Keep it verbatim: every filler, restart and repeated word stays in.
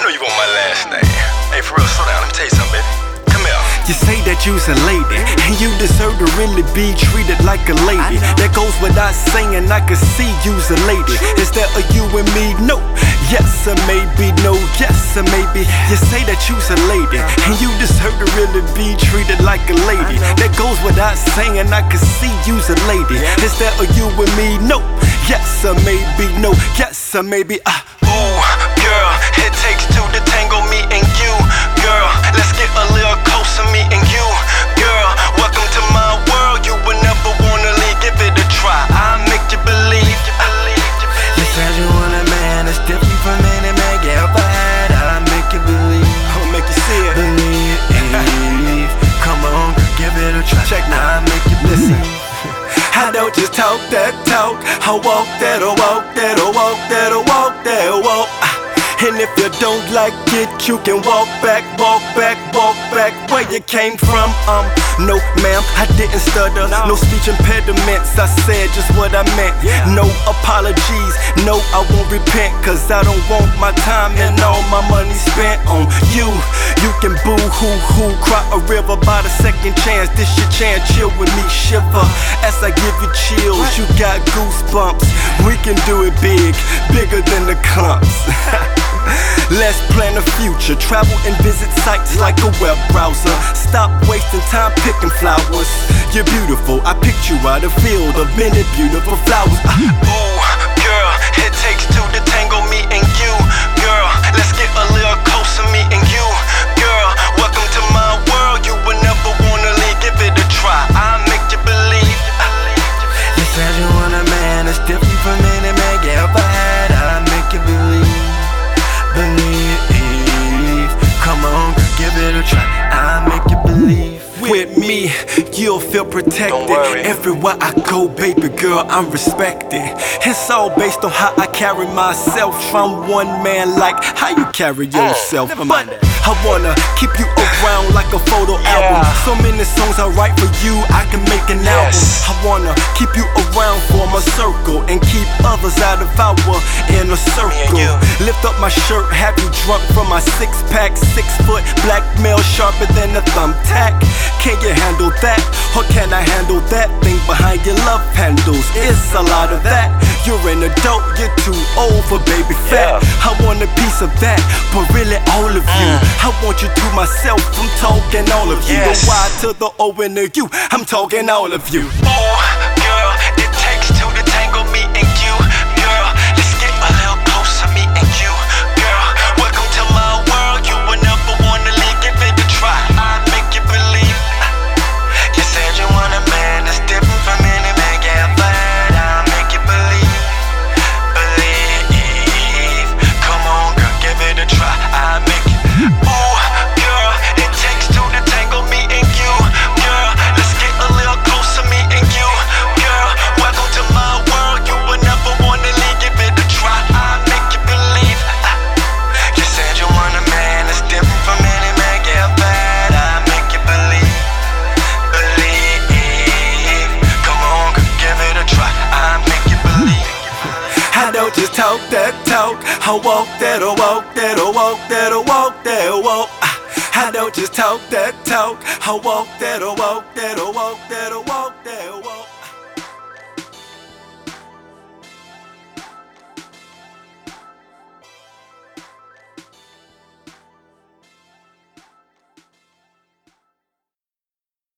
know you want my last name. Hey, for real, slow down. Let me tell you something, baby. Come here. You say that you's a lady, and you deserve to really be treated like a lady. That goes without saying, I can see you's a lady. Is that a you and me? No. Yes or maybe, no, yes or maybe. You say that you's a lady, and you deserve to really be treated like a lady. That goes without saying, I can see you's a lady. Is that a you and me? No. Yes or maybe, no, yes or maybe. Ah. Ooh, girl, it takes two to tango, me and you. Girl, let's get a little closer, me and you. Girl, welcome to my world. You would never wanna leave, give it a try. I'll make you believe, you believe, you believe. You said you want a man that's different from any man you ever had. I'll make you believe, I'll make you see it. believe. Come on, give it a try. Check now, I'll make you listen. I don't just talk that talk, I walk that, I walk that, I walk that, I walk that, I walk. And if you don't like it, you can walk back, walk back, walk back where you came from. Um, no ma'am, I didn't stutter, no speech impediments, I said just what I meant. No apologies, no I won't repent, cause I don't want my time and all my money spent on you. You can boo-hoo-hoo, cry a river by the second chance. This your chance, chill with me, shiver as I give you chills. You got goosebumps, we can do it big, bigger than the clumps. Let's plan the future, travel and visit sites like a web browser. Stop wasting time picking flowers. You're beautiful, I picked you out a field of many beautiful flowers. Ooh, girl, it takes two to tango, me and you. Girl, let's get a little closer, me and you. Girl, welcome to my world. You would never wanna leave, give it a try. I'll make you believe, you believe. You said you want a man that's different from any man you ever had. I'll make you believe, believe. Come on, give it a try. I'll make you believe. With me, you'll feel protected. Everywhere I go, baby girl, I'm respected. It's all based on how I carry myself. I'm one man like how you carry yourself. But I wanna keep you around like a photo album. So many songs I write for you, I can make an album. I wanna keep you around, form a circle, and keep others out of our inner circle. Lift up my shirt, have you drunk from my six pack. Six foot black male, sharper than a thumbtack. Can you handle that? Or can I handle that thing behind your love handles? It's a lot of that. You're an adult, you're too old for baby fat. I want a piece of that, but really all of you. I want you to myself, I'm talking all of you. The Y to the O and the U, I'm talking all of you. Ooh, girl, it takes two to tango, me and you. Girl, let's get a little closer, me and you. Girl, welcome to my world. You would never wanna leave, give it a try. I'll make you believe. You said you want a man that's different from any man you ever had. I'll make you believe, believe. Come on, girl, give it a try. I'll make you. Ooh, girl, it takes two to tango, me and you. Girl, let's get a little closer, me and you. Girl, welcome to my world. You would never wanna leave, give it a try. I'll make you believe. You said you want a man that's different from any man you ever had. I'll make you believe, believe. Come on, girl, give it a try. I'll make you believe. I don't just talk that talk, I walk that, I walk that, I walk that, I walk that, I walk. I don't just talk that talk, I walk that, I walk that, I walk that, I walk that, I walk.